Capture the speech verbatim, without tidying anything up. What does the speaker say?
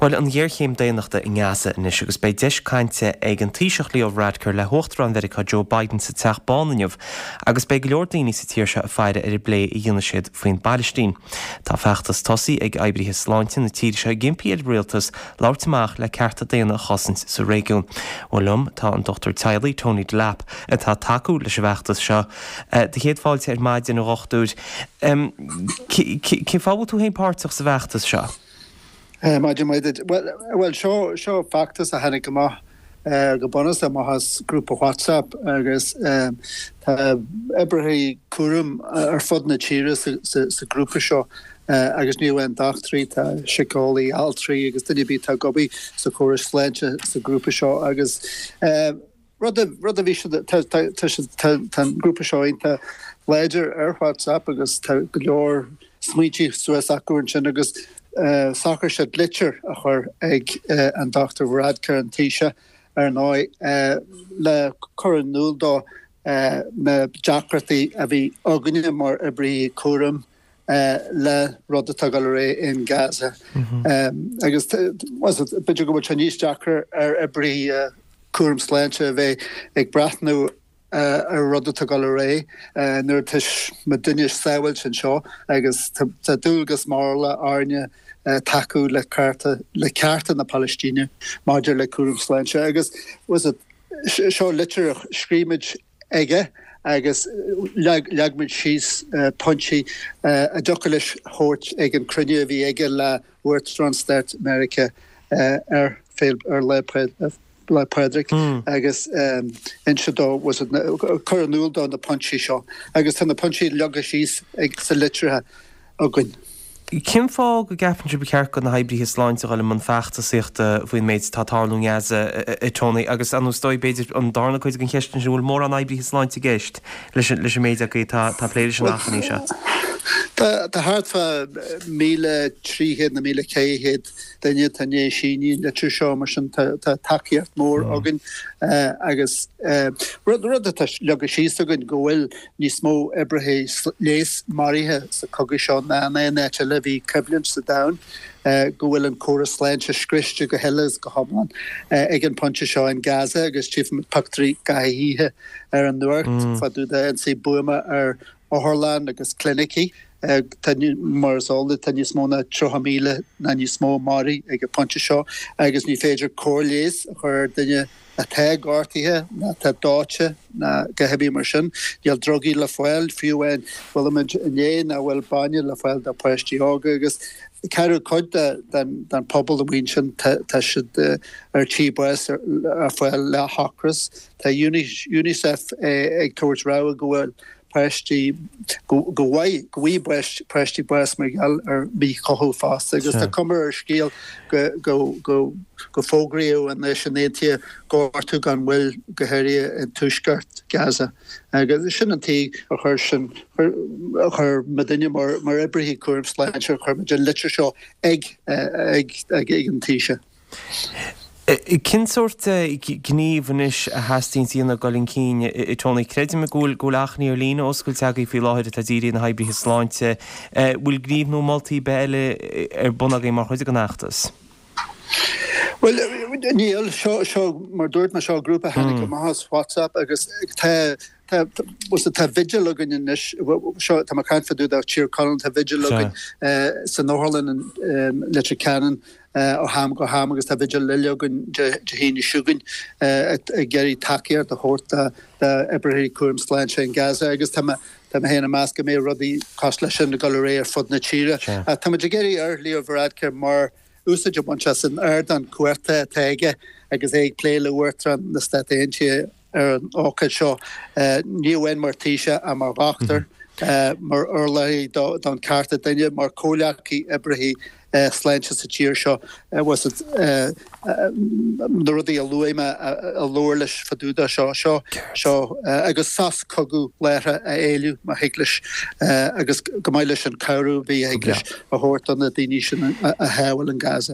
Well an dhearchéim déanachta in ngeasa inis agus bei deis cainte ag an tíiseach Leo Varadkar le hochtran America Joe Biden sa teach bánainmh agus bei go leor daoine sa tíirse a feire ar i blé i dhéana siad faoin Palestín. Tá feachtas tosaí ag oibrithe sláinte na tíirse gimpí ar rialtas láirtamach le cearta déana chosint sa régiún. Bhfuilm tá an Doctor Tiley Tony Delap a tá taú leis bheachtas seo. De héad fáilte ar maid in rochtúid. Cé fábal tú héon páirteach sa bheachtas seo? Maidin maidid, well, well, seo seo factus a hannig ma go bonus a has grúpa WhatsApp agus tá ebrahí cuarum ar fud na tíre sa grúpa seo agus níl an dachtrií tá sicálaí altrií agus duine bí tá gobaí sa choras fleinte sa grúpa seo agus rud a bhí tan grúpa seo einta léidir ar WhatsApp agus tá go leor smuotí suas acuairn sin agus Uh, soccer se glitcher a chur ag uh, an Doctor Varadkar an tíise ar ná uh, le choran núl dó uh, na deacrataí a bhí aganine mar a brí cuaram uh, le rud atá gal ré in Gaza. Mm-hmm. um, agus was it beidir go bhfuil Chinese deacrar ar a brí uh, cuaram sláinte a bheith ag brathnú Uh, ar rud atá gal ré uh, nuair tuis me duine saoil sin seo agus tá dúlgus mála áne uh, taú le carta le cearta na Palestíne maidir le cuaram sláinte agus was it seo litir scríimiid aige agus leagmid síos uh, punchi uh, a docalis hórt ag an crunne bhí aige le Wordstronstart America uh, ar féil ar lepred le Pedrick mm. agus um, insedó was it chur núl dá na punchi seo agus tan na punchi legus síos ag sa litrathe agan. Cim fá go gapan se becear go na haibrithe sláinte gáil man feachta síochta bhfuin méid tátáú ngeasa i tónaí agus an stoi beidir an darna chuid an cheistan siúil mór an haibrithe sláinte géist leis leis méid a tá pléidir sin nachchaní se. Tá hartfa míle tríhéad na míle céhéad daine tanné síní le tú seo mar sin tá takeíart mór agan agus rud rud legus síos agan go bhfuil níos mó ebrahé léas marithe sa cogu seo na nete le bhí ceblint sa dain go bhfuil an choras sláinte scriste go heiles go hablan ag an ponte seo in Gaza agus tíh pactrí gaithíthe ar an nuirt faú de an sé buama ar Orlan agus clinicí uh, marsála tan níos móna trocha míle na níos mó marí ag a ponte seo agus ní féidir cóléis chur duine a te gáirtithe na tá dáte na gohebí mar sin díal drogaí le foiil fiúhain bhfuil iné na bhfuil baine le foiil de poisttí ága agus ceú chuid den pobl a bhain sin tá siad ar tí buas ar foiil le hacras tá UNICEF ag tuairt rá a go bhfuil Presti go wai go we breast presti breast Miguel ar bí choú fast agus tá cumar ar scéal go go go go fógriú an leis an étie gáirtu gan bhfuil gohéirí in tuisgart Gaza agus sin antí a chur sin chur medinne mar mar ebrihí cuam sláinte chur de litir seo ag ag ag an tíise. Cin sort gníomhanis a hastín síonna golinn cíine i tóna credim a gúil gúlachnaí ar lína oscail teagaí fí láthir a dírí na haibrithe sláinte bhfuil gníomh nó moltaí beile ar bunagaí mar chuide go nachtas? Well, níl seo seo mar dúirt na seo grúpa hanig go mahas WhatsApp agus tá was tá vigil agan in is seo tá mar caint faú ach tír colin tá vigil agan san nóharlan an litre canan ó ham go ham agus tá vigil legan de híine siúgan a geirí takeíart a chóirta de ebrahí cuam sláinte in Gaza agus tá Tá héna másca mé rudí cos lei sin na go ré ar fud na tíre. Tá de géirí ar Leo Varadkar mar úsáid man an aird an cuairta teige agus é ag pléile uirtran na statéintí ar an ácaid seo níomhain mar tíise a mar bhaachtar mar orlaí don carta daine mar cóleachí ebrahí sláinte sa tíir seo was it na rudí a luime a lóir leis faúda seo seo seo agus sas cogu léire a éiliú mar héiglis agus go mbeidh leis an cabhrú bhí héiglis a thuirt an na daoine sin a heabhail in Gaza.